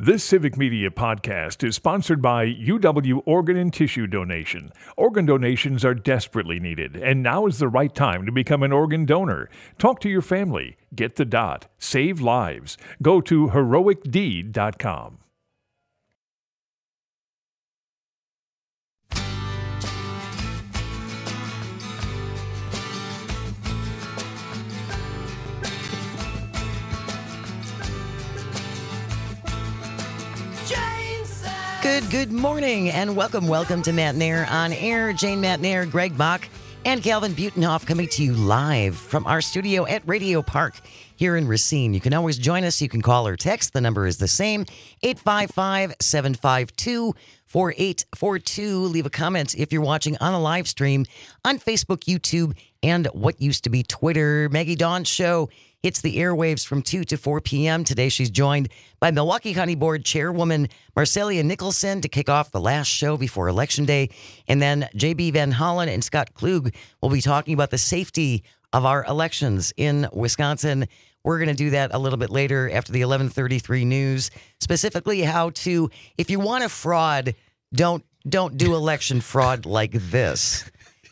This Civic Media podcast is sponsored by UW Organ and Tissue Donation. Organ donations are desperately needed, and now is the right time to become an organ donor. Talk to your family. Get the dot. Save lives. Go to heroicdeed.com. Good morning, and welcome to Matt Nair on Air. Jane Matt Nair, Greg Bach, and Calvin Butenhoff coming to you live from our studio at Radio Park here in Racine. You can always join us. You can call or text. The number is the same, 855-752-4842. Leave a comment if you're watching on a live stream on Facebook, YouTube, and what used to be Twitter. Maggie Dawn's show hits the airwaves from 2 to 4 p.m. Today, she's joined by Milwaukee County Board Chairwoman Marcelia Nicholson to kick off the last show before Election Day. And then J.B. Van Hollen and Scott Klug will be talking about the safety of our elections in Wisconsin. We're going to do that a little bit later after the 11:33 news, specifically how to, if you want a fraud, don't do election fraud like this.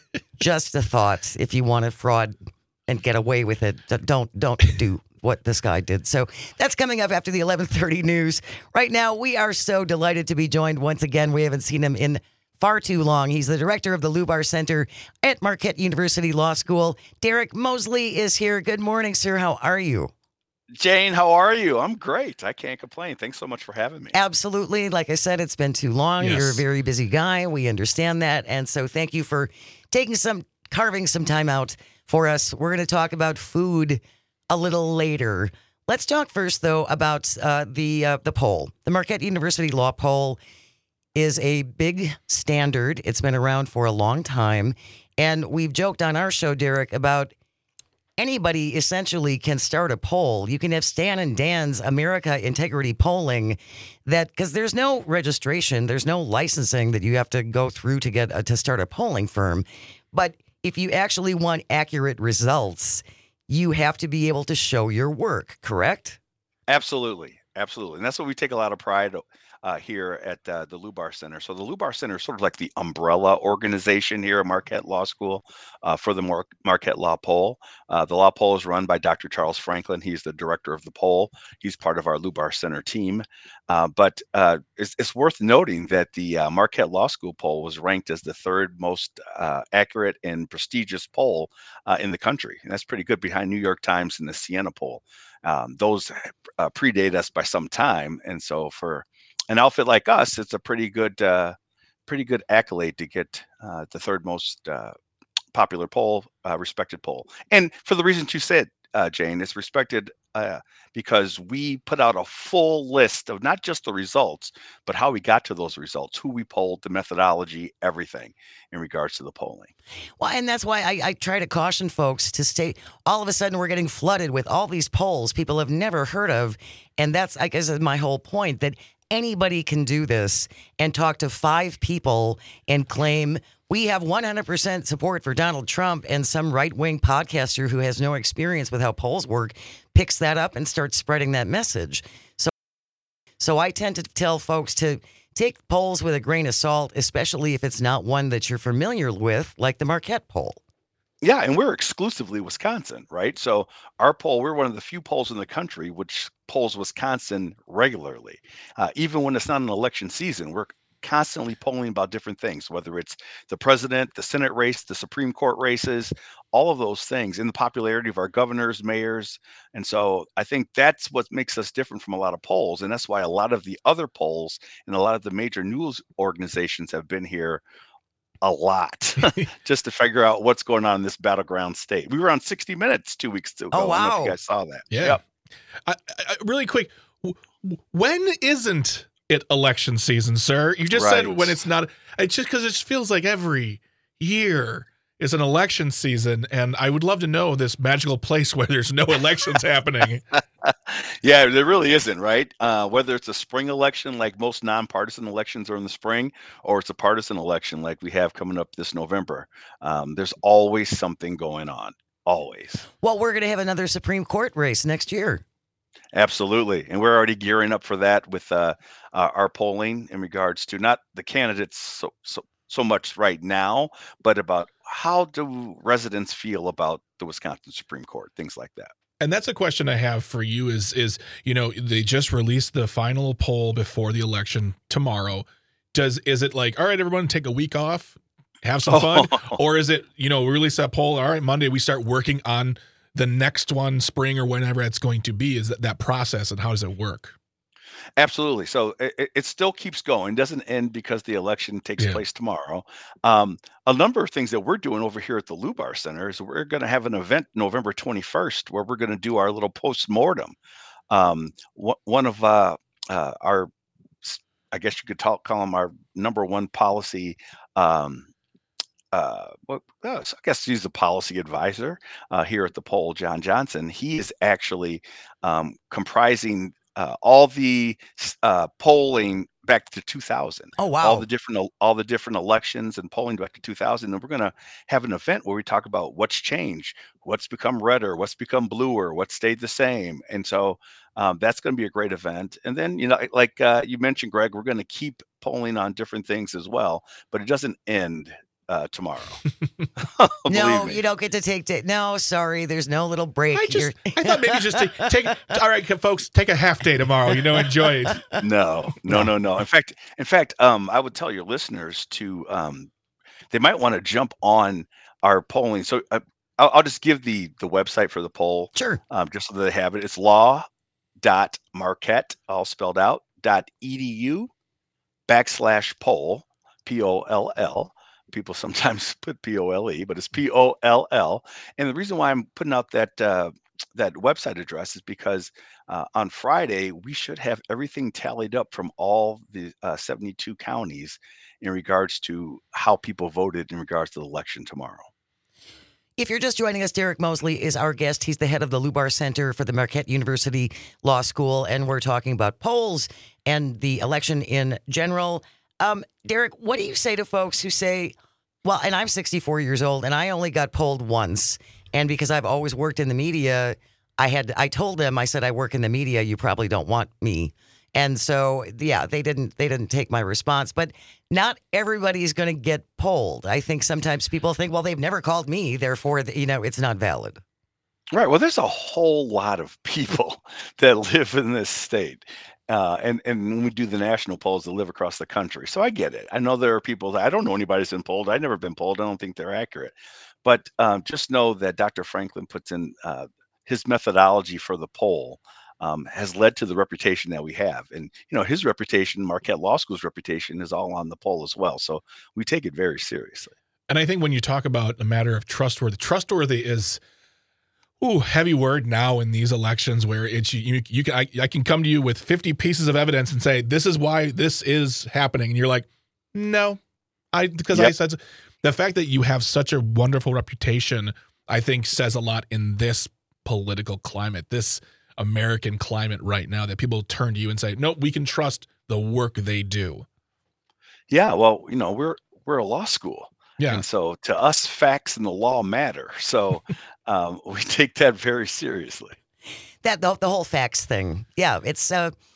Just a thought. If you want a fraud and get away with it, don't do what this guy did. So that's coming up after the 11:30 news. Right now, we are so delighted to be joined once again. We haven't seen him in far too long. He's the director of the Lubar Center at Marquette University Law School. Derek Mosley is here. Good morning, sir. How are you? Jane, how are you? I'm great. I can't complain. Thanks so much for having me. Absolutely. Like I said, it's been too long. Yes. You're a very busy guy. We understand that. And so thank you for carving some time out for us. We're going to talk about food a little later. Let's talk first, though, about the poll. The Marquette University Law Poll is a big standard. It's been around for a long time. And we've joked on our show, Derek, about anybody essentially can start a poll. You can have Stan and Dan's America Integrity Polling, because there's no registration, there's no licensing that you have to go through to get to start a polling firm. But if you actually want accurate results, you have to be able to show your work, correct? Absolutely. And that's what we take a lot of pride here at the Lubar Center. So the Lubar Center is sort of like the umbrella organization here at Marquette Law School for the Marquette Law Poll. The Law Poll is run by Dr. Charles Franklin. He's the director of the poll. He's part of our Lubar Center team. But it's worth noting that the Marquette Law School poll was ranked as the third most accurate and prestigious poll in the country. And that's pretty good, behind New York Times and the Siena poll. Those predate us by some time. And so for an outfit like us, it's a pretty good accolade to get the third most popular poll, respected poll. And for the reasons you said, Jane, it's respected because we put out a full list of not just the results, but how we got to those results, who we polled, the methodology, everything in regards to the polling. Well, and that's why I try to caution folks to stay. All of a sudden, we're getting flooded with all these polls people have never heard of. And that's, I guess, my whole point, that anybody can do this and talk to 5 people and claim we have 100% support for Donald Trump, and some right-wing podcaster who has no experience with how polls work picks that up and starts spreading that message. So I tend to tell folks to take polls with a grain of salt, especially if it's not one that you're familiar with, like the Marquette poll. Yeah, and we're exclusively Wisconsin, right? So our poll, we're one of the few polls in the country which polls Wisconsin regularly. Even when it's not an election season, we're constantly polling about different things, whether it's the president, the Senate race, the Supreme Court races, all of those things, and the popularity of our governors, mayors. And so I think that's what makes us different from a lot of polls. And that's why a lot of the other polls and a lot of the major news organizations have been here a lot just to figure out what's going on in this battleground state. We were on 60 Minutes 2 weeks ago. Oh, wow. I don't know if you guys saw that. Yeah. Yep. I, really quick, when isn't it election season, sir? You just said when it's not. It's just because it feels like every year is an election season, and I would love to know this magical place where there's no elections happening. Yeah, there really isn't, right? Whether it's a spring election, like most nonpartisan elections are in the spring, or it's a partisan election like we have coming up this November. There's always something going on. Always. Well, we're going to have another Supreme Court race next year. Absolutely. And we're already gearing up for that with our polling in regards to not the candidates so much right now, but about how do residents feel about the Wisconsin Supreme Court, things like that. And that's a question I have for you is they just released the final poll before the election tomorrow. Is it like, all right, everyone take a week off, have some fun? Or is it, we release that poll, all right, Monday we start working on the next one, spring or whenever it's going to be? Is that process, and how does it work? Absolutely. So it still keeps going. Doesn't end because the election takes place tomorrow. A number of things that we're doing over here at the Lubar Center is we're going to have an event November 21st where we're going to do our little post-mortem. One of our, I guess you could call them our number one policy. I guess he's a policy advisor here at the poll, John Johnson. He is actually comprising all the polling back to 2000. Oh, wow. All the different elections and polling back to 2000. And we're going to have an event where we talk about what's changed, what's become redder, what's become bluer, what stayed the same. And so that's going to be a great event. And then, like you mentioned, Greg, we're going to keep polling on different things as well, but it doesn't end tomorrow. No, you don't get to take no, sorry, there's no little break. I thought maybe just take all right, folks, take a half day tomorrow, enjoy it. No. In fact, I would tell your listeners to they might want to jump on our polling. So I'll just give the website for the poll. Sure. Just so that they have it. It's law.marquette, all spelled out, .edu/poll, POLL. People sometimes put POLE, but it's POLL. And the reason why I'm putting out that website address is because on Friday, we should have everything tallied up from all the 72 counties in regards to how people voted in regards to the election tomorrow. If you're just joining us, Derek Mosley is our guest. He's the head of the Lubar Center for the Marquette University Law School, and we're talking about polls and the election in general. Derek, what do you say to folks who say, well, and I'm 64 years old and I only got polled once. And because I've always worked in the media, I told them, I said, I work in the media. You probably don't want me. And so, yeah, they didn't take my response, but not everybody's going to get polled. I think sometimes people think, well, they've never called me, therefore, it's not valid. Right. Well, there's a whole lot of people that live in this state. And when we do the national polls that live across the country. So I get it. I know there are people that I don't know anybody's been polled. I've never been polled. I don't think they're accurate. But just know that Dr. Franklin puts in his methodology for the poll has led to the reputation that we have. And, his reputation, Marquette Law School's reputation, is all on the poll as well. So we take it very seriously. And I think when you talk about a matter of trustworthy is heavy word now in these elections where it's I can come to you with 50 pieces of evidence and say, this is why this is happening. And you're like, no, I said the fact that you have such a wonderful reputation, I think says a lot in this political climate, this American climate right now, that people turn to you and say, no, we can trust the work they do. Yeah. Well, we're a law school. Yeah. And so to us, facts and the law matter. So we take that very seriously. That the whole facts thing. Yeah. It's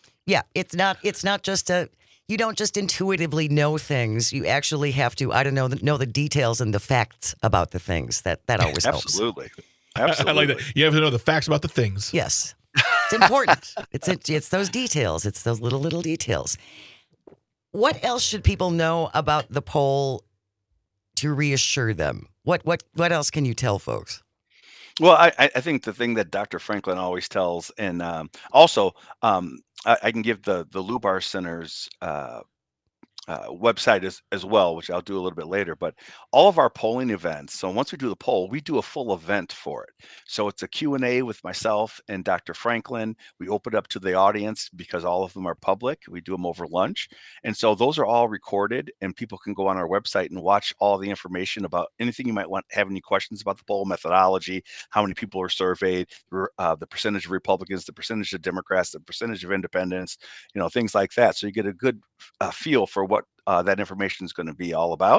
not just you don't just intuitively know things. You actually have to, know the details and the facts about the things. That always helps. Absolutely. I like that. You have to know the facts about the things. Yes. It's important. It's those details. It's those little details. What else should people know about the poll to reassure them? What else can you tell folks? Well, I think the thing that Dr. Franklin always tells, and also I can give the Lubar Center's website as well, which I'll do a little bit later, but all of our polling events. So once we do the poll, we do a full event for it. So it's a Q&A with myself and Dr. Franklin. We open it up to the audience because all of them are public. We do them over lunch. And so those are all recorded and people can go on our website and watch all the information about anything you might have any questions about the poll methodology, how many people are surveyed, the percentage of Republicans, the percentage of Democrats, the percentage of independents, things like that. So you get a good feel for what that information is going to be all about.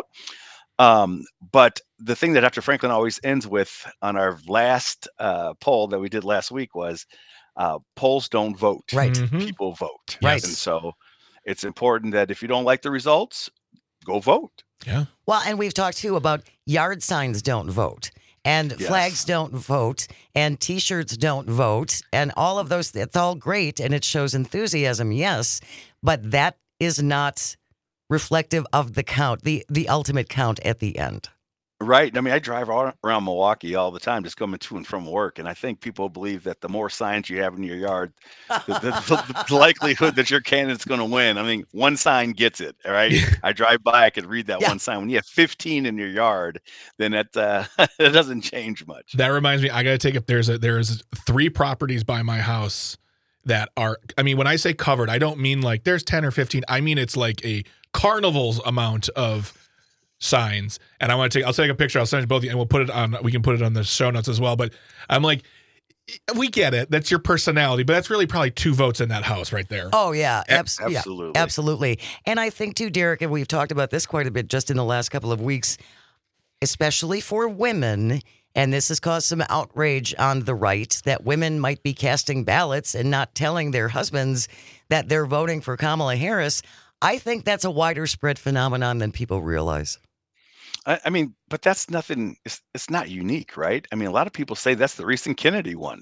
But the thing that Dr. Franklin always ends with on our last poll that we did last week was, polls don't vote. Right. People vote. Right. And so it's important that if you don't like the results, go vote. Yeah. Well, and we've talked too about yard signs don't vote, and flags don't vote, and T-shirts don't vote, and all of those. It's all great, and it shows enthusiasm, yes, but that is not reflective of the count, the ultimate count at the end. Right. I mean, I drive around Milwaukee all the time, just coming to and from work. And I think people believe that the more signs you have in your yard, the likelihood that your candidate's going to win. I mean, one sign gets it. All right. I drive by, I could read that one sign. When you have 15 in your yard, then it doesn't change much. That reminds me, I got to take it. There's 3 properties by my house that are, I mean, when I say covered, I don't mean like there's 10 or 15. I mean, it's like a carnival's amount of signs. And I'll take a picture. I'll send it both of you, and we can put it on the show notes as well. But I'm like, we get it. That's your personality, but that's really probably 2 votes in that house right there. Oh, yeah. Absolutely. Yeah, absolutely. And I think too, Derek, and we've talked about this quite a bit just in the last couple of weeks, especially for women. And this has caused some outrage on the right that women might be casting ballots and not telling their husbands that they're voting for Kamala Harris. I think that's a wider spread phenomenon than people realize. I mean, but that's nothing. It's not unique, right? I mean, a lot of people say that's the recent Kennedy one.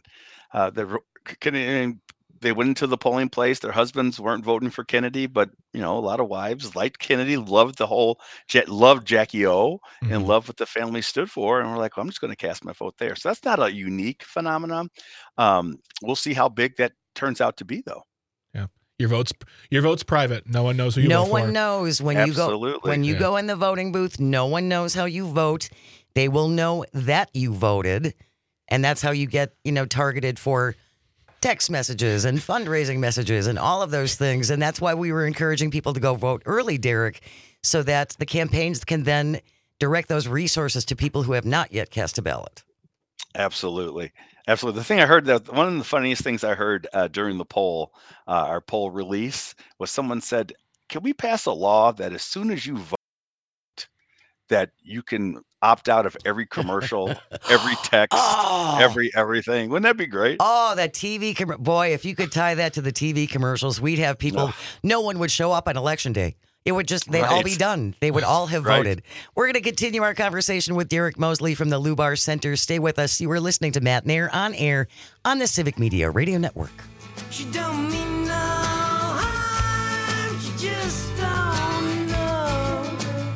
Kennedy, they went into the polling place. Their husbands weren't voting for Kennedy, but a lot of wives liked Kennedy, loved loved Jackie O, and loved what the family stood for, and we're like, well, I'm just going to cast my vote there. So that's not a unique phenomenon. We'll see how big that turns out to be, though. Yeah. Your vote's private. No one knows who you vote for. No one knows when you go in the voting booth. No one knows how you vote. They will know that you voted, and that's how you get targeted for text messages and fundraising messages and all of those things. And that's why we were encouraging people to go vote early, Derek, so that the campaigns can then direct those resources to people who have not yet cast a ballot. Absolutely. Absolutely. The thing I heard, that one of the funniest things I heard during the our poll release, was someone said, can we pass a law that as soon as you vote, that you can opt out of every commercial, every text, everything? Wouldn't that be great? Oh, that TV boy, if you could tie that to the TV commercials, we'd have people, no one would show up on election day. It would they'd all be done. They would all have voted. We're going to continue our conversation with Derek Mosley from the Lubar Center. Stay with us. You are listening to Matt Nair on air on the Civic Media Radio Network. She don't mean no harm. She just don't know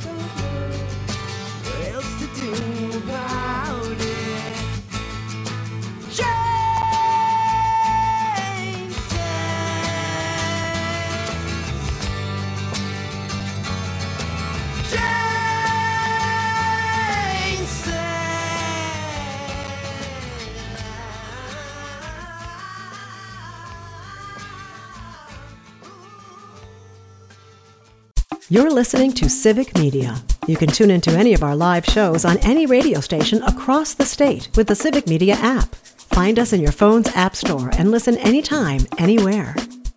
what else to do about it. You're listening to Civic Media. You can tune into any of our live shows on any radio station across the state with the Civic Media app. Find us in your phone's app store and listen anytime, anywhere.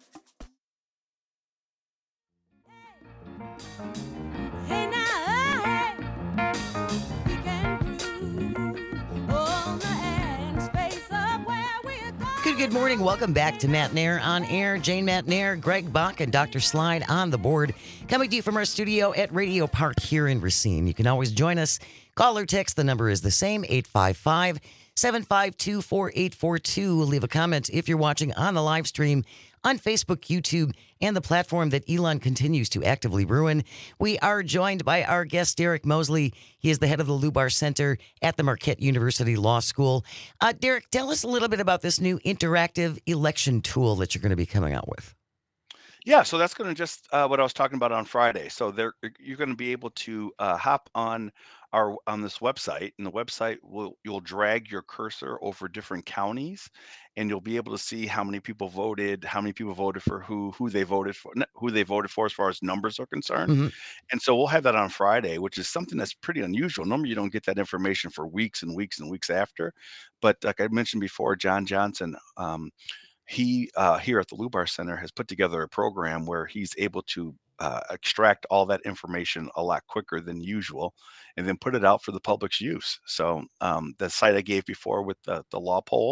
Good morning. Welcome back to Matt Nair on air. Jane Matt Nair, Greg Bach, and Dr. Slide on the board. Coming to you from our studio at Radio Park here in Racine. You can always join us. Call or text. The number is the same, 855-752-4842. Leave a comment if you're watching on the live stream on Facebook, YouTube, and the platform that Elon continues to actively ruin. We are joined by our guest, Derek Mosley. He is the head of the Lubar Center at the Marquette University Law School. Derek, tell us a little bit about this new interactive election tool that you're going to be coming out with. Yeah, so that's going to just what I was talking about on Friday. So you're going to be able to hop on this website, and the website you'll drag your cursor over different counties, and you'll be able to see how many people voted, for who they voted for, as far as numbers are concerned. Mm-hmm. And so we'll have that on Friday, which is something that's pretty unusual. Normally you don't get that information for weeks and weeks and weeks after. But like I mentioned before, John Johnson, he here at the Lubar Center has put together a program where he's able to extract all that information a lot quicker than usual, and then put it out for the public's use. So the site I gave before with the law poll,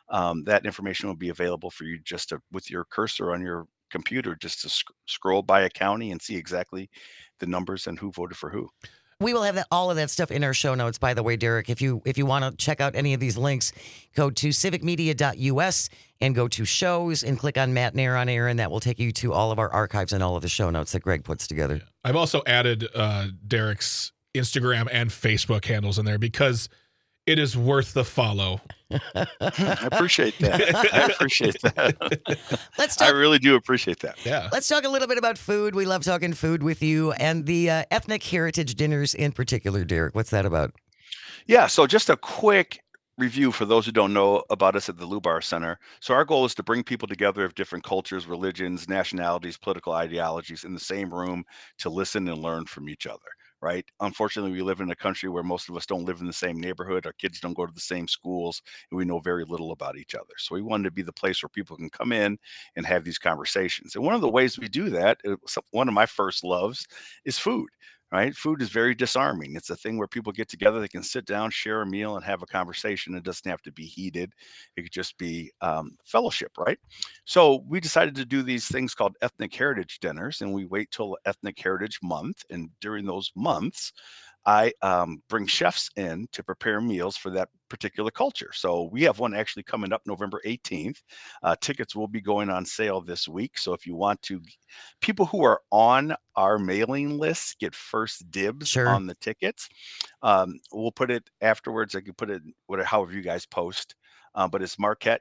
that information will be available for you just to, with your cursor on your computer, just to scroll by a county and see exactly the numbers and who voted for who. We will have all of that stuff in our show notes, by the way, Derek. If you want to check out any of these links, go to civicmedia.us and go to shows and click on Matt Nair on Air, and that will take you to all of our archives and all of the show notes that Greg puts together. I've also added Derek's Instagram and Facebook handles in there because it is worth the follow. I appreciate that. I appreciate that. I really do appreciate that. Yeah. Let's talk a little bit about food. We love talking food with you and the ethnic heritage dinners in particular, Derek. What's that about? Yeah, so just a quick review for those who don't know about us at the Lubar Center. So our goal is to bring people together of different cultures, religions, nationalities, political ideologies in the same room to listen and learn from each other. Right. Unfortunately, we live in a country where most of us don't live in the same neighborhood. Our kids don't go to the same schools, and we know very little about each other. So we wanted to be the place where people can come in and have these conversations. And one of the ways we do that, one of my first loves, is food. Right? Food is very disarming. It's a thing where people get together, they can sit down, share a meal, and have a conversation. It doesn't have to be heated. It could just be fellowship, right? So we decided to do these things called ethnic heritage dinners, and we wait till Ethnic Heritage Month. And during those months, I bring chefs in to prepare meals for that particular culture. So we have one actually coming up November 18th. Tickets will be going on sale this week. So if you want to, people who are on our mailing list get first dibs on the tickets. We'll put it afterwards. I can put it however you guys post, but it's Marquette,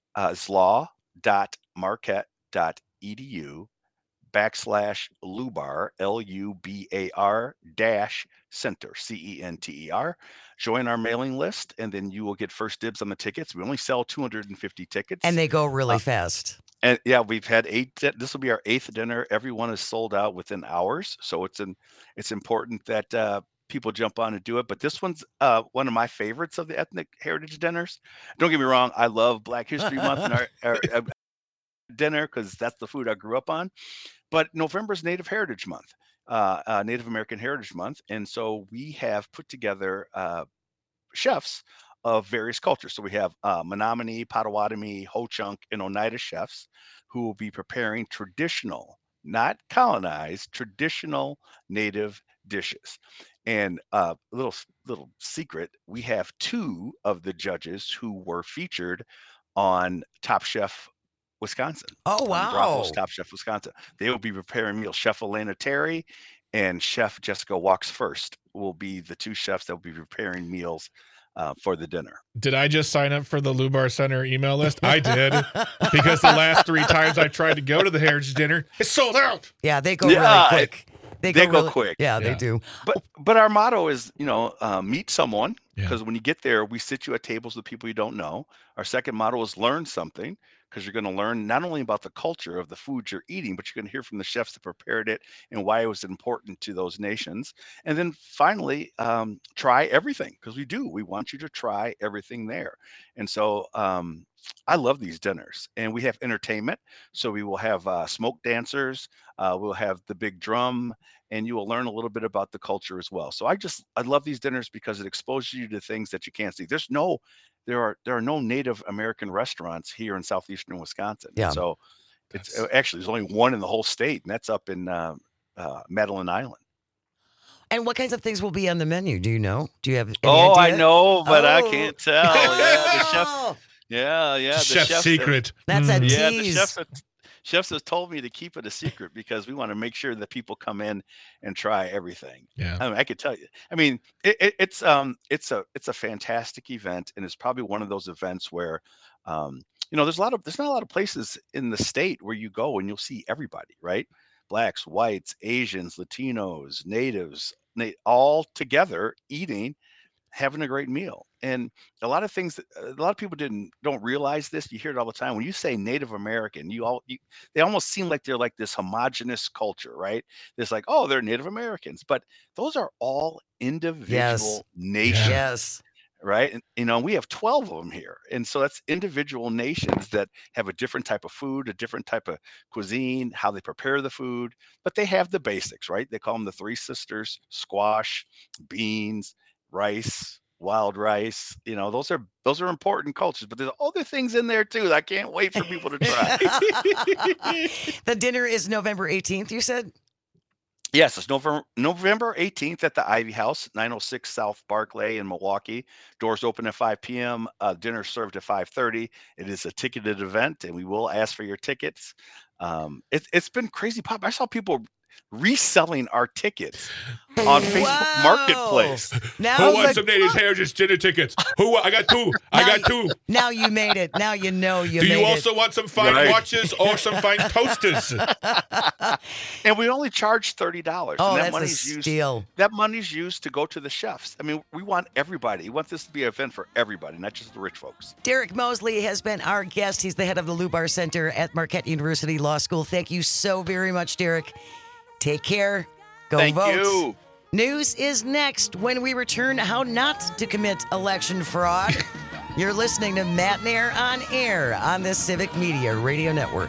slaw.marquette.edu/Lubar, LUBAR-center, CENTER. Join our mailing list, and then you will get first dibs on the tickets. We only sell 250 tickets. And they go really fast. And yeah, we've had 8. This will be our 8th dinner. Everyone is sold out within hours. So it's important that people jump on and do it. But this one's one of my favorites of the ethnic heritage dinners. Don't get me wrong. I love Black History Month and our dinner because that's the food I grew up on. But November is Native Heritage Month, Native American Heritage Month. And so we have put together chefs of various cultures. So we have Menominee, Potawatomi, Ho-Chunk, and Oneida chefs who will be preparing traditional, not colonized, traditional Native dishes. And little secret, we have 2 of the judges who were featured on Top Chef Wisconsin. Oh, wow. Bravo's Top Chef Wisconsin. They will be preparing meals. Chef Elena Terry and Chef Jessica Walks First will be the 2 chefs that will be preparing meals for the dinner. Did I just sign up for the Lubar Center email list? I did, because the last 3 times I tried to go to the Heritage Dinner, it's sold out. Yeah, they go really quick. They go quick. Yeah, they do. But our motto is, meet someone, because when you get there, we sit you at tables with people you don't know. Our second motto is learn something, because you're going to learn not only about the culture of the food you're eating, but you're going to hear from the chefs that prepared it and why it was important to those nations. And then finally, try everything, because we want you to try everything there. And so I love these dinners, and we have entertainment. So we will have smoke dancers. We'll have the big drum, and you will learn a little bit about the culture as well. So I love these dinners because it exposes you to things that you can't see. There are no Native American restaurants here in southeastern Wisconsin. Yeah. So there's only one in the whole state, and that's up in Madeline Island. And what kinds of things will be on the menu? Do you know? Do you have any idea? I know, but I can't tell. Yeah, the chef. Yeah. The chef's secret. That's a tease. Yeah, the chefs have told me to keep it a secret because we want to make sure that people come in and try everything. Yeah, I could tell you. It's a fantastic event, and it's probably one of those events where, there's not a lot of places in the state where you go and you'll see everybody, right? Blacks, whites, Asians, Latinos, natives, all together eating, having a great meal. And a lot of things that a lot of people don't realize this. You hear it all the time. When you say Native American, they almost seem like they're like this homogenous culture, right? There's like, oh, they're Native Americans, but those are all individual nations. Yes. Right. And, we have 12 of them here. And so that's individual nations that have a different type of food, a different type of cuisine, how they prepare the food, but they have the basics, right? They call them the 3 sisters: squash, beans, rice, wild rice. Those are important cultures, but there's other things in there too that I can't wait for people to try. The dinner is November 18th, you said? Yes, it's November 18th at the Ivy House, 906 South Barclay in Milwaukee. Doors open at 5 p.m. Dinner served at 5:30. It is a ticketed event, and we will ask for your tickets. It's been crazy pop. I saw people reselling our tickets on Facebook Marketplace. Now, Who wants some Natives Heritage dinner tickets? I got two. I got two. Now you made it. Now you know you Do made you it. also want some fine watches or some fine toasters? And we only charge $30. Oh, and that's a steal. That money's used to go to the chefs. I mean, we want everybody. We want this to be an event for everybody, not just the rich folks. Derek Mosley has been our guest. He's the head of the Lubar Center at Marquette University Law School. Thank you so very much, Derek. Take care. Go Thank vote. you. News is next when we return how not to commit election fraud. You're listening to Matt Nair on Air on the Civic Media Radio Network.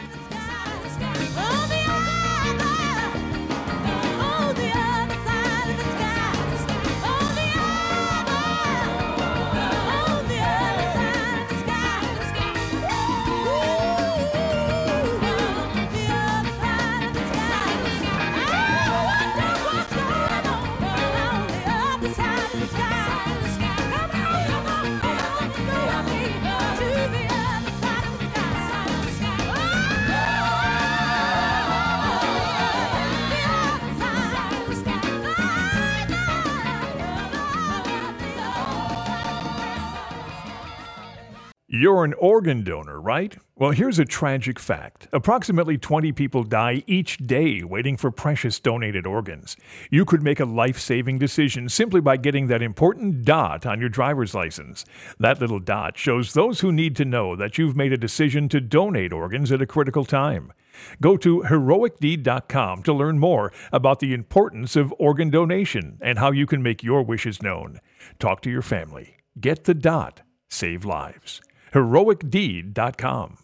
You're an organ donor, right? Well, here's a tragic fact. Approximately 20 people die each day waiting for precious donated organs. You could make a life-saving decision simply by getting that important dot on your driver's license. That little dot shows those who need to know that you've made a decision to donate organs at a critical time. Go to heroicdeed.com to learn more about the importance of organ donation and how you can make your wishes known. Talk to your family. Get the dot. Save lives. heroicdeed.com.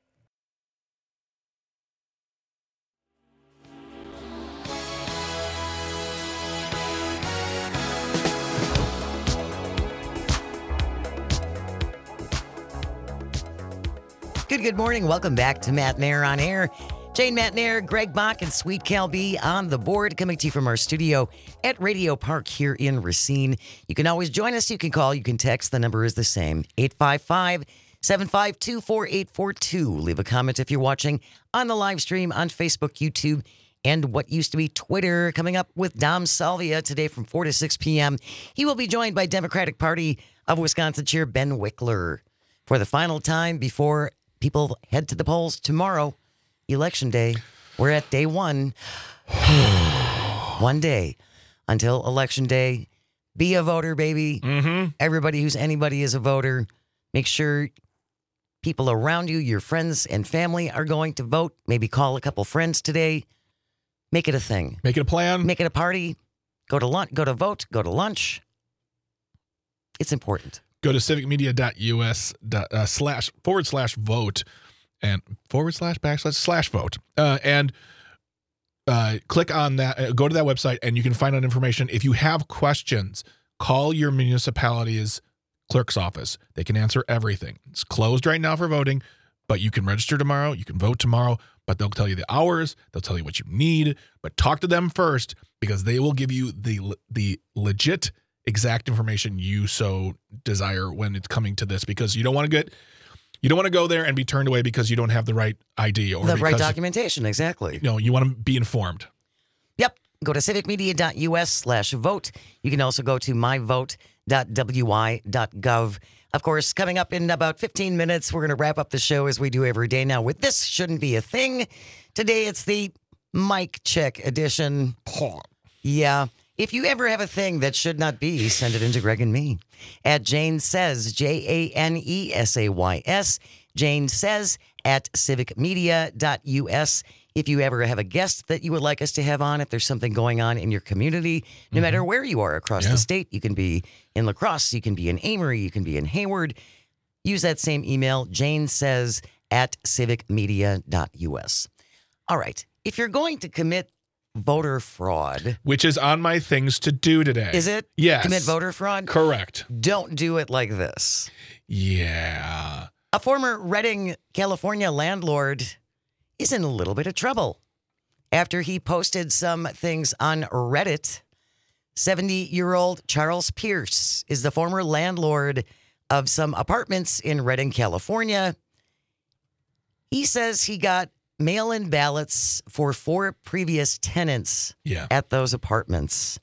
Good morning. Welcome back to Matt Nair on Air. Jane Matt Nair, Greg Bach, and Sweet Cal B on the board, coming to you from our studio at Radio Park here in Racine. You can always join us. You can call. You can text. The number is the same, 855-752-4842. Leave a comment if you're watching on the live stream on Facebook, YouTube, and what used to be Twitter. Coming up with Dom Salvia today from 4 to 6 p.m. He will be joined by Democratic Party of Wisconsin Chair Ben Wickler for the final time before people head to the polls tomorrow, Election Day. We're at day one. One day until Election Day. Be a voter, baby. Mm-hmm. Everybody who's anybody is a voter. Make sure people around you, your friends and family, are going to vote. Maybe call a couple friends today. Make it a thing. Make it a plan. Make it a party. Go to lunch. Go to vote. Go to lunch. It's important. Go to civicmedia.us /vote and /vote and click on that. Go to that website and you can find out information. If you have questions, call your municipality's clerk's office. They can answer everything. It's closed right now for voting, but you can register tomorrow. You can vote tomorrow, but they'll tell you the hours. They'll tell you what you need, but talk to them first because they will give you the legit exact information you so desire when it's coming to this, because you don't want to go there and be turned away because you don't have the right ID or the right documentation. Exactly. No, you want to be informed. Yep. Go to civicmedia.us/vote. You can also go to myvote.wi.gov. Of course, coming up in about 15 minutes, we're going to wrap up the show as we do every day now with This Shouldn't Be a Thing. Today, it's the mic check edition. Yeah. If you ever have a thing that should not be, send it into Greg and me at Jane Says, JaneSays, Jane Says at civicmedia.us. If you ever have a guest that you would like us to have on, if there's something going on in your community, no matter where you are across the state, you can be in La Crosse, you can be in Amory, you can be in Hayward. Use that same email, Jane Says at civicmedia.us. All right. If you're going to commit voter fraud. Which is on my things to do today. Is it? Yes. Commit voter fraud? Correct. Don't do it like this. Yeah. A former Redding, California landlord is in a little bit of trouble after he posted some things on Reddit. 70-year-old Charles Pierce is the former landlord of some apartments in Redding, California. He says he got mail-in ballots for 4 previous tenants at those apartments.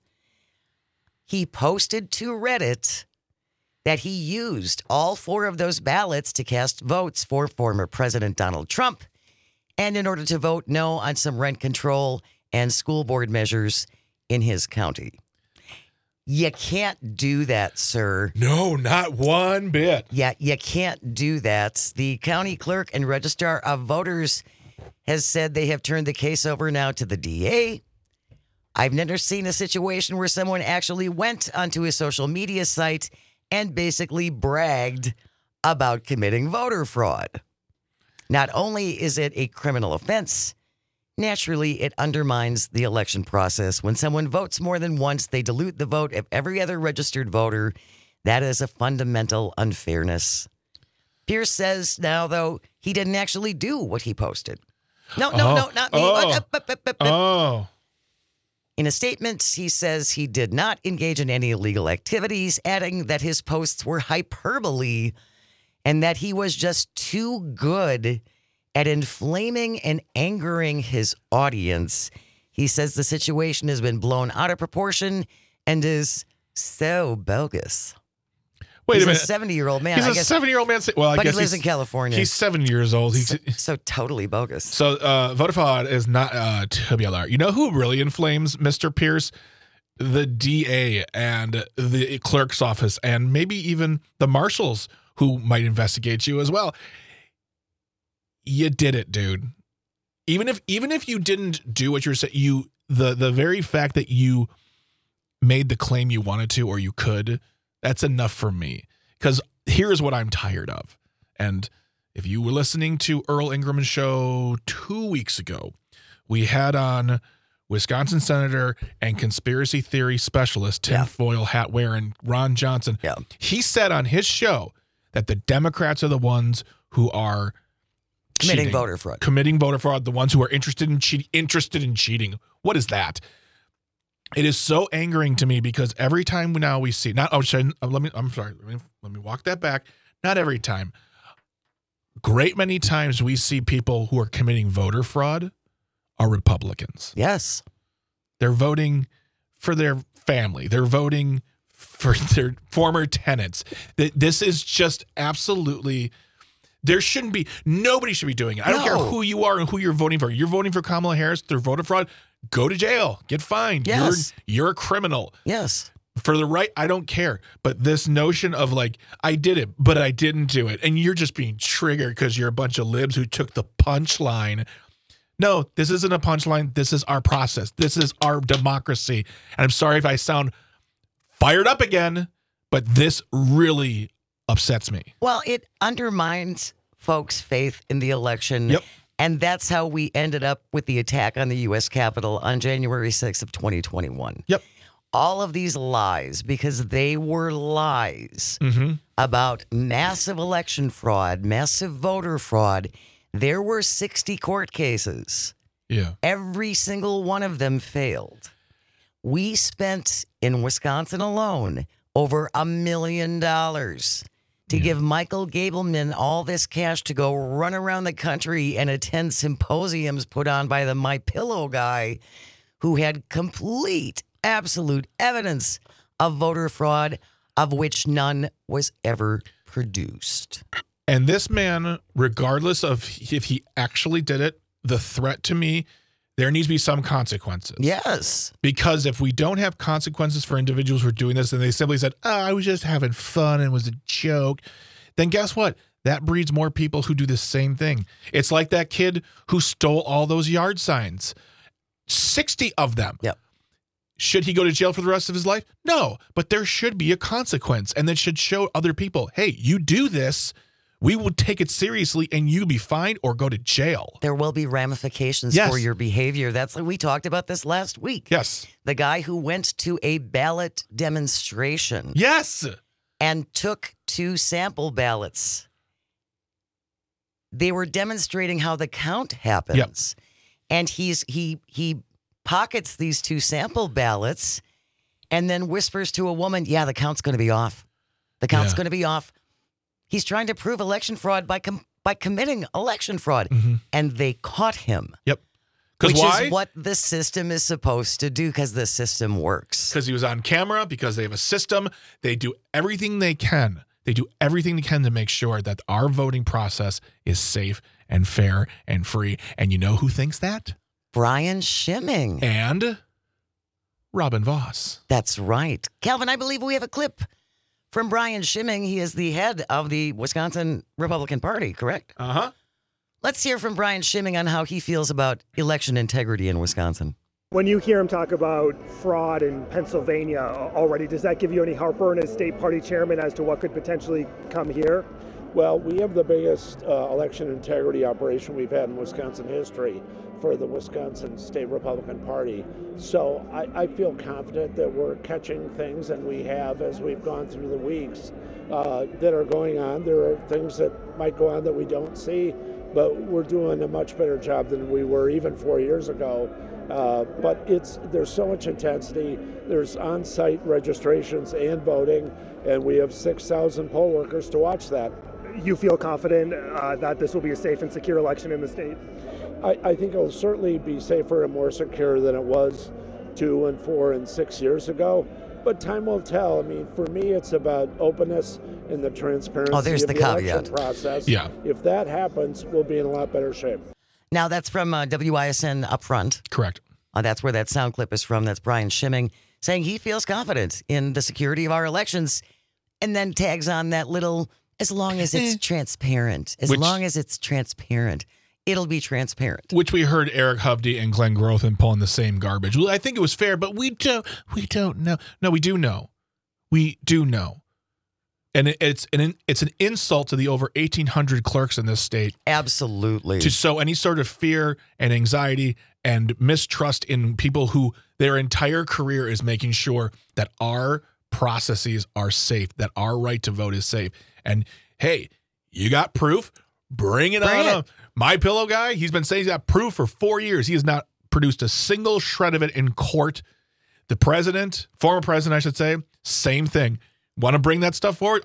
He posted to Reddit that he used all 4 of those ballots to cast votes for former President Donald Trump and in order to vote no on some rent control and school board measures in his county. You can't do that, sir. No, not one bit. Yeah, you can't do that. The county clerk and registrar of voters has said they have turned the case over now to the DA. I've never seen a situation where someone actually went onto his social media site and basically bragged about committing voter fraud. Not only is it a criminal offense, naturally, it undermines the election process. When someone votes more than once, they dilute the vote of every other registered voter. That is a fundamental unfairness. Pierce says now, though, he didn't actually do what he posted. No, not me. Oh. In a statement, he says he did not engage in any illegal activities, adding that his posts were hyperbole and that he was just too good at inflaming and angering his audience. He says the situation has been blown out of proportion and is so bogus. Wait He's a minute. a 70-year-old man. He's a 70-year-old man. Well, I but guess he lives in California. He's 7 years old. So totally bogus. So voter fraud is not tubular. You know who really inflames Mr. Pierce? The DA and the clerk's office and maybe even the marshals who might investigate you as well. You did it, dude. Even if you didn't do what you're saying, the very fact that you made the claim you wanted to or you could, that's enough for me. Because here's what I'm tired of. And if you were listening to Earl Ingram's show 2 weeks ago, we had on Wisconsin Senator and conspiracy theory specialist tinfoil hat wearing Ron Johnson. Yeah. He said on his show that the Democrats are the ones who are Committing voter fraud. Committing voter fraud, the ones who are interested in cheating. What is that? It is so angering to me because every time now we see let me walk that back. Not every time. Great many times we see people who are committing voter fraud are Republicans. Yes. They're voting for their family. They're voting for their former tenants. This is just absolutely, nobody should be doing it. I don't care who you are and who you're voting for. You're voting for Kamala Harris through voter fraud, go to jail, get fined. Yes. You're a criminal. Yes. For the right, I don't care. But this notion of like, I did it, but I didn't do it. And you're just being triggered because you're a bunch of libs who took the punchline. No, this isn't a punchline. This is our process. This is our democracy. And I'm sorry if I sound fired up again, but this really upsets me. Well, it undermines folks' faith in the election. Yep. And that's how we ended up with the attack on the U.S. Capitol on January 6th of 2021. Yep. All of these lies, because they were lies about massive election fraud, massive voter fraud. There were 60 court cases. Yeah. Every single one of them failed. We spent in Wisconsin alone over $1 million to give Michael Gableman all this cash to go run around the country and attend symposiums put on by the MyPillow guy who had complete, absolute evidence of voter fraud, of which none was ever produced. And this man, regardless of if he actually did it, the threat to me, there needs to be some consequences. Yes. Because if we don't have consequences for individuals who are doing this and they simply said, I was just having fun and it was a joke, then guess what? That breeds more people who do the same thing. It's like that kid who stole all those yard signs. 60 of them. Yep. Should he go to jail for the rest of his life? No, but there should be a consequence and that should show other people, hey, you do this, we will take it seriously and you be fined or go to jail. There will be ramifications for your behavior. We talked about this last week. Yes. The guy who went to a ballot demonstration. Yes. And took 2 sample ballots. They were demonstrating how the count happens. Yep. And he pockets these 2 sample ballots and then whispers to a woman, yeah, the count's going to be off. The count's going to be off. He's trying to prove election fraud by committing election fraud. Mm-hmm. And they caught him. Yep. Which why? is what the system is supposed to do, because the system works. Because he was on camera, because they have a system. They do everything they can. They do everything they can to make sure that our voting process is safe and fair and free. And you know who thinks that? Brian Schimming. And Robin Voss. That's right. Calvin, I believe we have a clip from Brian Schimming. He is the head of the Wisconsin Republican Party, correct? Uh-huh. Let's hear from Brian Schimming on how he feels about election integrity in Wisconsin. When you hear him talk about fraud in Pennsylvania already, does that give you any heartburn as state party chairman as to what could potentially come here? Well, we have the biggest election integrity operation we've had in Wisconsin history for the Wisconsin State Republican Party. So I feel confident that we're catching things, and we have as we've gone through the weeks that are going on. There are things that might go on that we don't see, but we're doing a much better job than we were even 4 years ago. But there's so much intensity. There's on-site registrations and voting, and we have 6,000 poll workers to watch that. You feel confident that this will be a safe and secure election in the state? I think it will certainly be safer and more secure than it was 2 and 4 and 6 years ago. But time will tell. I mean, for me, it's about openness and the transparency of the election process. Yeah. If that happens, we'll be in a lot better shape. Now, that's from WISN Upfront. Correct. That's where that sound clip is from. That's Brian Schimming saying he feels confident in the security of our elections, and then tags on that little, as long as it's transparent. Long as it's transparent, it'll be transparent. Which we heard Eric Hovde and Glenn Grothin pulling the same garbage. Well, I think it was fair, but we don't know. No, we do know. We do know. And it's an insult to the over 1,800 clerks in this state. Absolutely. To sow any sort of fear and anxiety and mistrust in people who their entire career is making sure that our processes are safe, that our right to vote is safe. And hey, you got proof? Bring it on. My Pillow guy, he's been saying he's got proof for 4 years. He has not produced a single shred of it in court. The president, former president, I should say, same thing. Want to bring that stuff forward?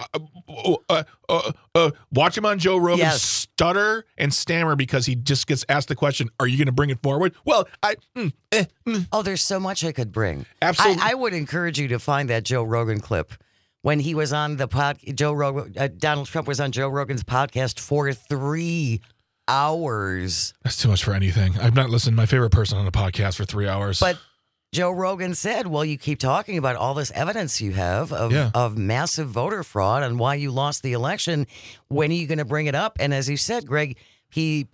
Watch him on Joe Rogan stutter and stammer because he just gets asked the question, are you going to bring it forward? Well, Oh, there's so much I could bring. Absolutely. I would encourage you to find that Joe Rogan clip when he was on the Donald Trump was on Joe Rogan's podcast for 3 hours. That's too much for anything. I've not listened to my favorite person on a podcast for 3 hours. But Joe Rogan said, well, you keep talking about all this evidence you have of massive voter fraud and why you lost the election. When are you going to bring it up? And as you said, Greg, he,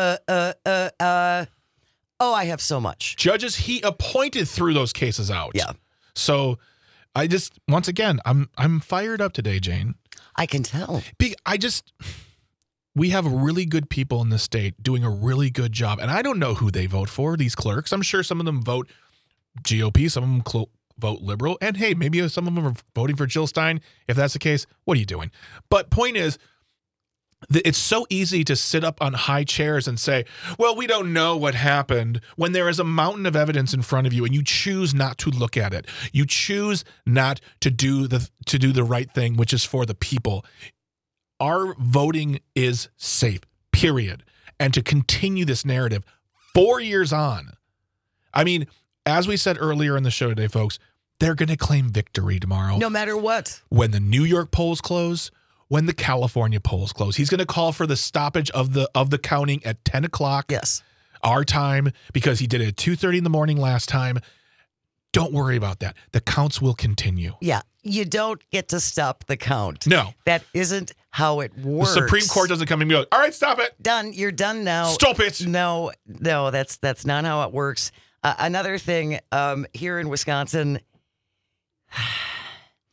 I have so much. Judges he appointed threw those cases out. Yeah. So I just, once again, I'm fired up today, Jane. I can tell. We have really good people in the state doing a really good job. And I don't know who they vote for, these clerks. I'm sure some of them vote GOP, some of them vote liberal. And hey, maybe some of them are voting for Jill Stein. If that's the case, what are you doing? But point is, it's so easy to sit up on high chairs and say, well, we don't know what happened, when there is a mountain of evidence in front of you and you choose not to look at it. You choose not to do the right thing, which is for the people. Our voting is safe, period. And to continue this narrative 4 years on, I mean, as we said earlier in the show today, folks, they're going to claim victory tomorrow. No matter what. When the New York polls close, when the California polls close. He's going to call for the stoppage of the counting at 10 o'clock. Yes. Our time, because he did it at 2:30 in the morning last time. Don't worry about that. The counts will continue. Yeah. You don't get to stop the count. No. That isn't how it works. The Supreme Court doesn't come and go, all right, stop it. Done. You're done now. Stop it. No, that's not how it works. Another thing here in Wisconsin,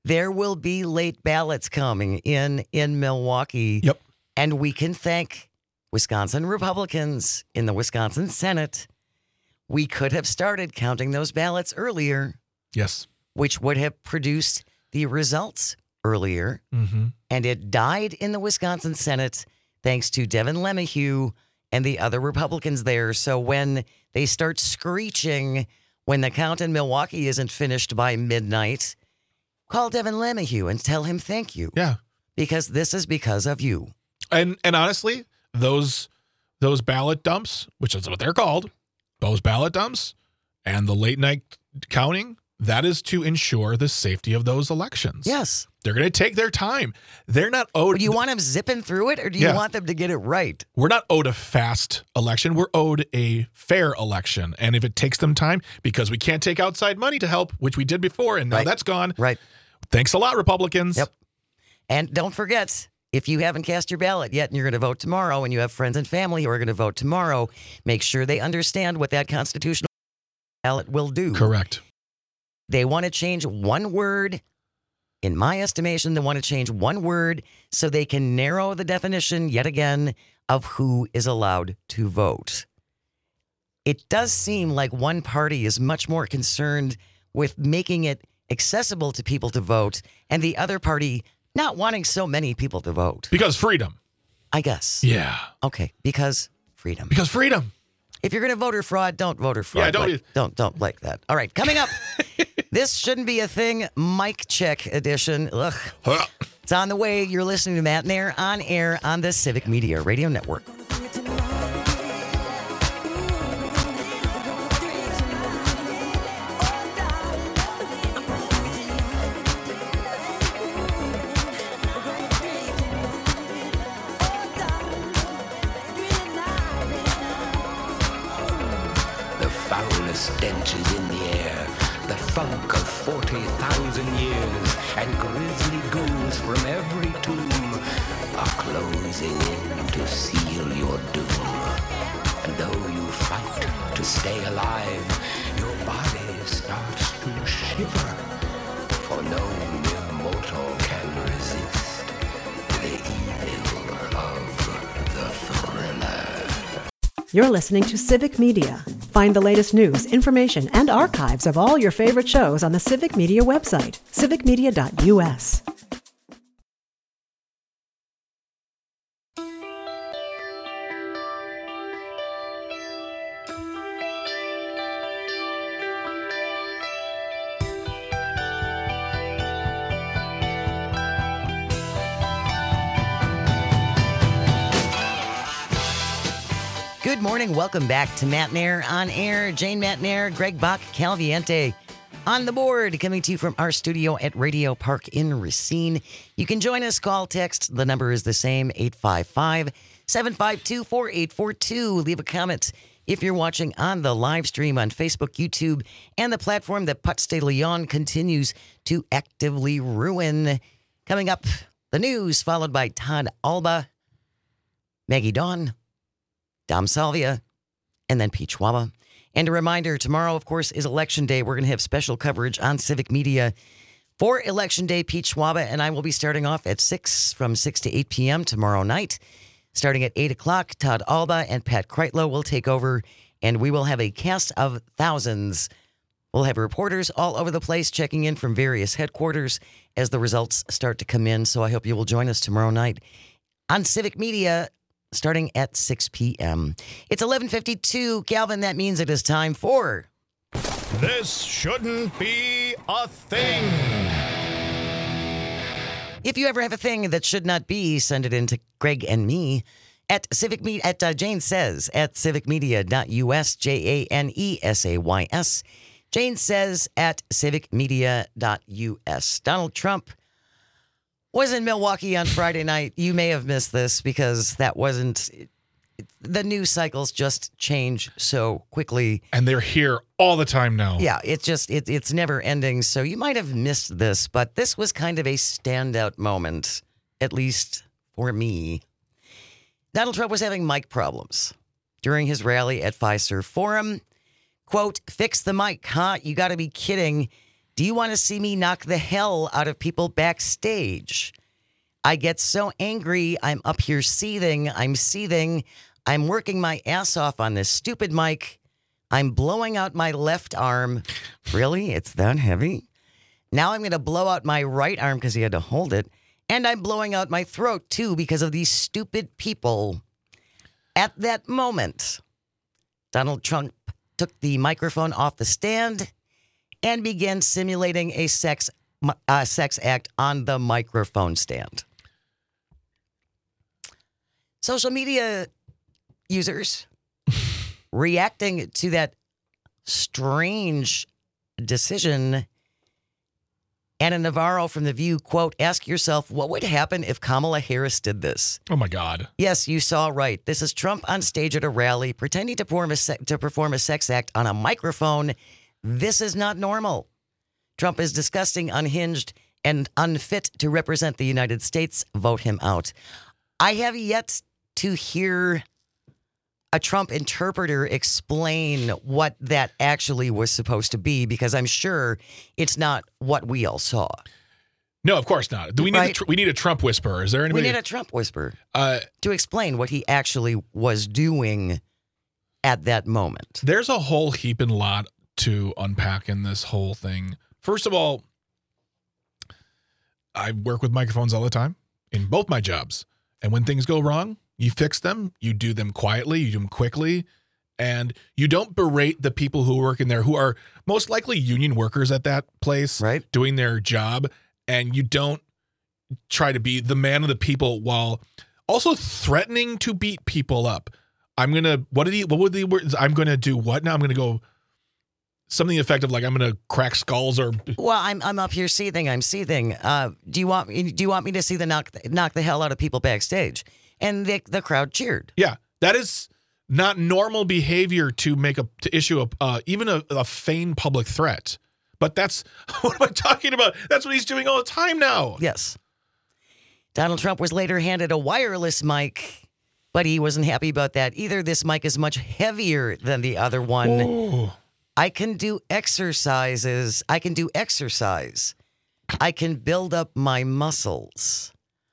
there will be late ballots coming in Milwaukee. Yep. And we can thank Wisconsin Republicans in the Wisconsin Senate. We could have started counting those ballots earlier, Yes. which would have produced the results earlier. Mm-hmm. And it died in the Wisconsin Senate thanks to Devin LeMahieu and the other Republicans there. So when they start screeching when the count in Milwaukee isn't finished by midnight, call Devin LeMahieu and tell him thank you. Yeah. Because this is because of you. And honestly, those ballot dumps, which is what they're called, those ballot dumps and the late night counting, that is to ensure the safety of those elections. Yes. They're going to take their time. They're not owed. Do you want them zipping through it, or do you want them to get it right? We're not owed a fast election. We're owed a fair election. And if it takes them time, because we can't take outside money to help, which we did before, and now that's gone. Right. Thanks a lot, Republicans. Yep. And don't forget, if you haven't cast your ballot yet and you're going to vote tomorrow, and you have friends and family who are going to vote tomorrow, make sure they understand what that constitutional ballot will do. Correct. They want to change one word. In my estimation, they want to change one word so they can narrow the definition yet again of who is allowed to vote. It does seem like one party is much more concerned with making it accessible to people to vote, and the other party not wanting so many people to vote. Because freedom. I guess. Yeah. Okay, because freedom. Because freedom. If you're going to voter fraud, don't voter fraud. Yeah, don't like that. All right, coming up. This shouldn't be a thing. Mic check edition. Ugh. It's on the way. You're listening to Matt and Air on air on the Civic Media Radio Network. The foulest stench is in the air, the funk of 40,000 years, and grisly ghouls from every tomb are closing in to seal your doom. And though you fight to stay alive, your body starts to shiver, for no mere mortal can resist the evil of the thriller. You're listening to Civic Media. Find the latest news, information, and archives of all your favorite shows on the Civic Media website, civicmedia.us. Good morning. Welcome back to Matt and Air on air. Jane Matt and Air, Greg Bach, Calviente on the board, coming to you from our studio at Radio Park in Racine. You can join us, call, text. The number is the same, 855-752-4842. Leave a comment if you're watching on the live stream on Facebook, YouTube, and the platform that Putz de Leon continues to actively ruin. Coming up, the news, followed by Todd Alba, Maggie Dawn, Dom Salvia, and then Pete Schwaba. And a reminder, tomorrow, of course, is Election Day. We're going to have special coverage on Civic Media for Election Day. Pete Schwaba and I will be starting off at 6 from 6 to 8 p.m. tomorrow night. Starting at 8 o'clock, Todd Alba and Pat Kreitlow will take over, and we will have a cast of thousands. We'll have reporters all over the place checking in from various headquarters as the results start to come in. So I hope you will join us tomorrow night on Civic Media, starting at 6 p.m. It's 11:52. Calvin, that means it is time for... This shouldn't be a thing. If you ever have a thing that should not be, send it in to Greg and me at Jane Says at civicmedia.us, JANESAYS. Jane Says at civicmedia.us. Donald Trump was in Milwaukee on Friday night. You may have missed this because that wasn't... The news cycles just change so quickly. And they're here all the time now. Yeah, it's never ending. So you might have missed this, but this was kind of a standout moment, at least for me. Donald Trump was having mic problems during his rally at Fiserv Forum. Quote, "Fix the mic, huh? You got to be kidding." Do you want to see me knock the hell out of people backstage? I get so angry. I'm up here seething. I'm seething. I'm working my ass off on this stupid mic. I'm blowing out my left arm. Really? It's that heavy? Now I'm going to blow out my right arm because he had to hold it. And I'm blowing out my throat, too, because of these stupid people. At that moment, Donald Trump took the microphone off the stand and began simulating a sex act on the microphone stand. Social media users reacting to that strange decision. Anna Navarro from The View, quote, ask yourself, what would happen if Kamala Harris did this? Oh, my God. Yes, you saw right. This is Trump on stage at a rally pretending to perform a sex act on a microphone. This is not normal. Trump is disgusting, unhinged, and unfit to represent the United States. Vote him out. I have yet to hear a Trump interpreter explain what that actually was supposed to be, because I'm sure it's not what we all saw. No, of course not. Do we need we need a Trump whisperer? Is there anybody? We need a Trump whisperer to explain what he actually was doing at that moment. There's a whole heaping lot to unpack in this whole thing. First of all, I work with microphones all the time in both my jobs. And when things go wrong, you fix them, you do them quietly, you do them quickly, and you don't berate the people who work in there who are most likely union workers at that place, right, doing their job, and you don't try to be the man of the people while also threatening to beat people up. What would the words? I'm going to do what now? I'm going to go something effective like I'm going to crack skulls or. Well, I'm up here seething. I'm seething. Do you want me to see the knock the hell out of people backstage? And the crowd cheered. Yeah, that is not normal behavior to issue even a feigned public threat. But that's what am I talking about? That's what he's doing all the time now. Yes. Donald Trump was later handed a wireless mic, but he wasn't happy about that either. This mic is much heavier than the other one. Ooh. I can do exercises. I can do exercise. I can build up my muscles.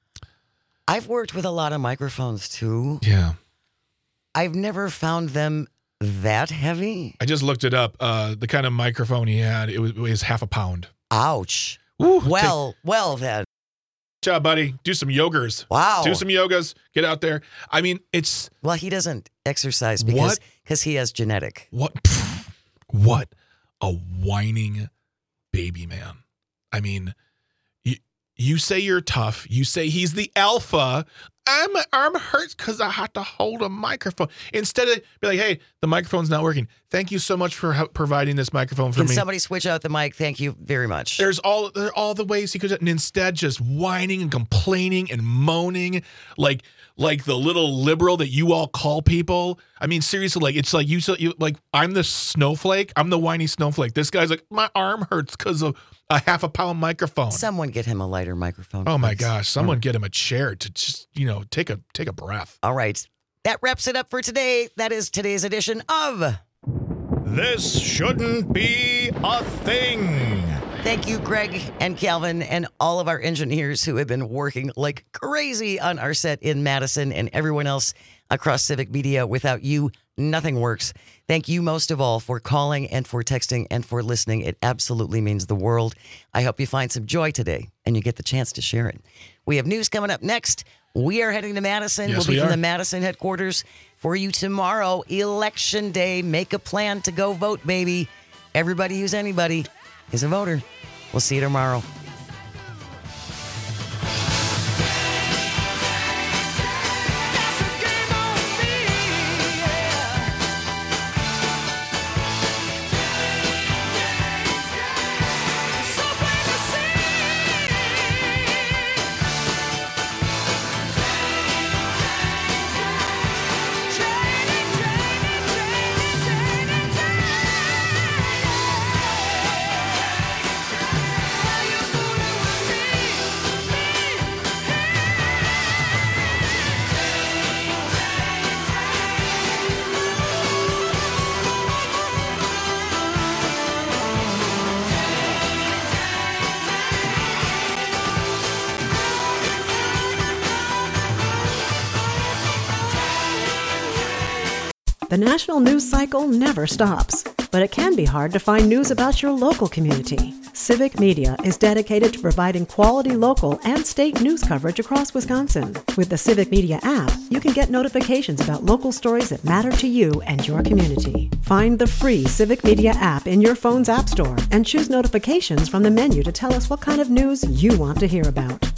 I've worked with a lot of microphones, too. Yeah. I've never found them that heavy. I just looked it up. The kind of microphone he had, it weighs half a pound. Ouch. Ooh, well, then. Good job, buddy. Do some yogas. Wow. Do some yogas. Get out there. I mean, it's... Well, he doesn't exercise because he has genetic. What a whining baby man. I mean... You say you're tough. You say he's the alpha. My arm hurts because I have to hold a microphone. Instead of be like, hey, the microphone's not working. Thank you so much for providing this microphone for me. Can somebody switch out the mic? Thank you very much. There are all the ways he could, and instead just whining and complaining and moaning like the little liberal that you all call people. I mean, seriously, it's like you like I'm the snowflake. I'm the whiny snowflake. This guy's like, my arm hurts because of a half a pound microphone. Someone get him a lighter microphone. Oh my gosh! Someone get him a chair to just take a breath. All right, that wraps it up for today. That is today's edition of This Shouldn't Be a Thing. Thank you, Greg and Calvin, and all of our engineers who have been working like crazy on our set in Madison, and everyone else across Civic Media. Without you, nothing works. Thank you most of all for calling and for texting and for listening. It absolutely means the world. I hope you find some joy today and you get the chance to share it. We have news coming up next. We are heading to Madison. Yes, we'll be from the Madison headquarters for you tomorrow, Election Day. Make a plan to go vote, baby. Everybody who's anybody is a voter. We'll see you tomorrow. You The national news cycle never stops, but it can be hard to find news about your local community. Civic Media is dedicated to providing quality local and state news coverage across Wisconsin. With the Civic Media app, you can get notifications about local stories that matter to you and your community. Find the free Civic Media app in your phone's app store and choose notifications from the menu to tell us what kind of news you want to hear about.